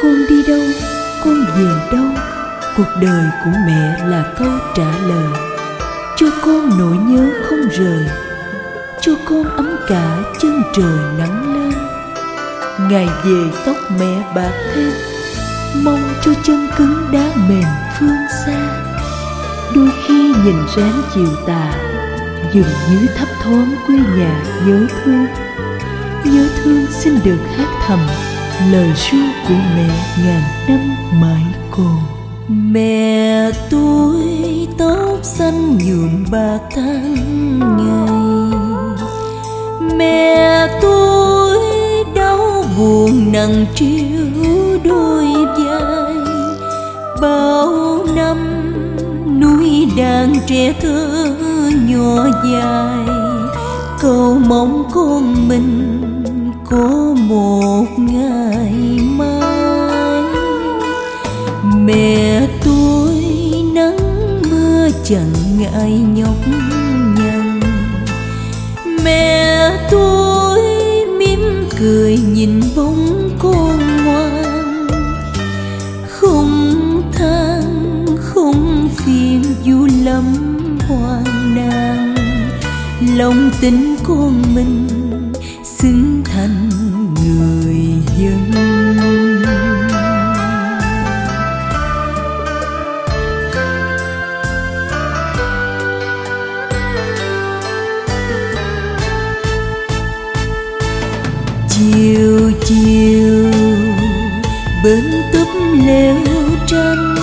Con đi đâu, con về đâu, cuộc đời của mẹ là câu trả lời. Cho con nỗi nhớ không rời, cho con ấm cả chân trời nắng lên. Ngày về tóc mẹ bạc thêm, mong cho chân cứng đá mềm phương xa. Đôi khi nhìn ráng chiều tà, dường như thấp thoáng quê nhà nhớ thương. Nhớ thương xin được hát thầm lời ru của mẹ ngàn năm mãi còn. Mẹ tôi tóc xanh nhuộm bạc tháng ngày, mẹ tôi đau buồn nặng trĩu đôi vai. Bao năm nuôi đàn trẻ thơ nhỏ dài, cầu mong con mình có một ngày mai. Mẹ tôi nắng mưa chẳng ngại nhọc nhằn, mẹ tôi mỉm cười nhìn bóng con ngoan. Không than không phiền dù lắm hoang nạn, lòng tin con mình xứng thành người dân. Chiều chiều bên túp lều tranh,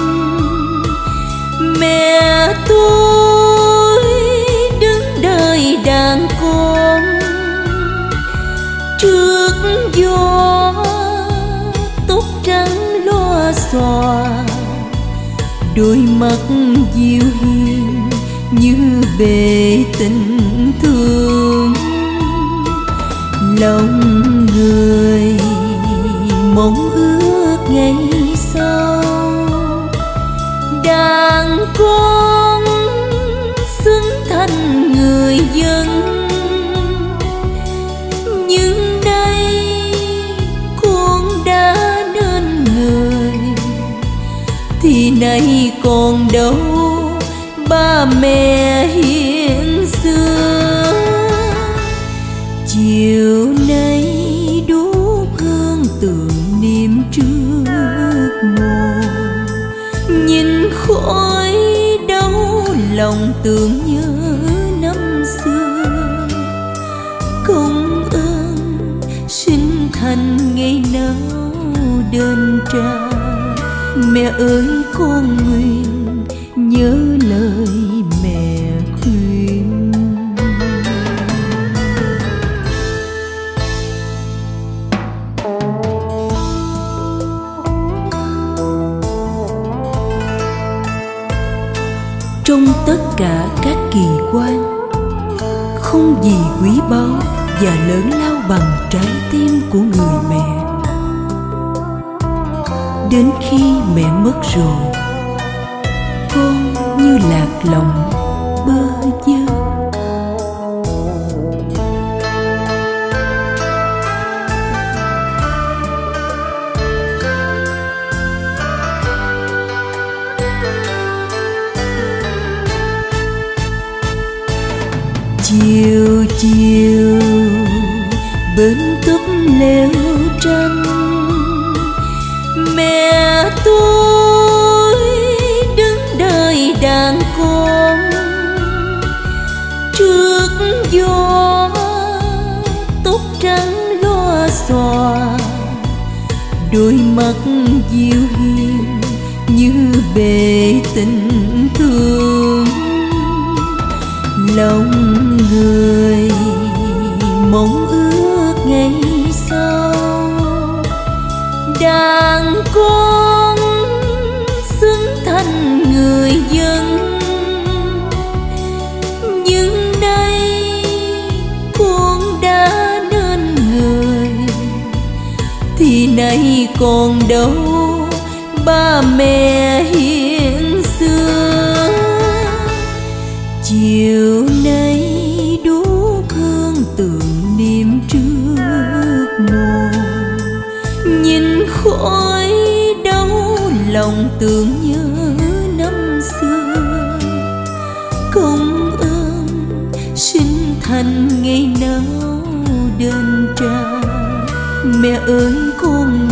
mẹ tôi đứng đợi đàn con. Trước gió tóc trắng loa xòa, đôi mắt dịu hiền như bể tình thương. Lòng người mong ước ngày sau, đàn con xứng thành người dân. Nhưng nay con đã nên người, thì nay còn đâu ba mẹ hiền xưa. Chiều nay đốt hương tưởng niệm trước mồ, nhìn khói đau lòng tưởng nhớ năm xưa. Công ơn sinh thành ngày nào đền trả, mẹ ơi con nguyện nhớ lời mẹ khuyên. Trong tất cả các kỳ quan, không gì quý báu và lớn lao bằng trái tim của người mẹ. Đến khi mẹ mất rồi, con như lạc lòng bơ vơ. Chiều chiều bên túp lều tranh, mẹ tôi đứng đợi đàn con. Trước gió tóc trắng loa xòa, đôi mắt dịu hiền như bể tình thương. Lòng người mong ước ngày sau, đàn con xứng thành người dân. Nhưng nay con đã nên người, thì nay còn đâu ba mẹ hiền xưa. Chiều nay đốt hương tưởng niệm trước mồ, nhìn khói tưởng nhớ năm xưa. Công ơn sinh thành ngày nào đền trả, mẹ ơi con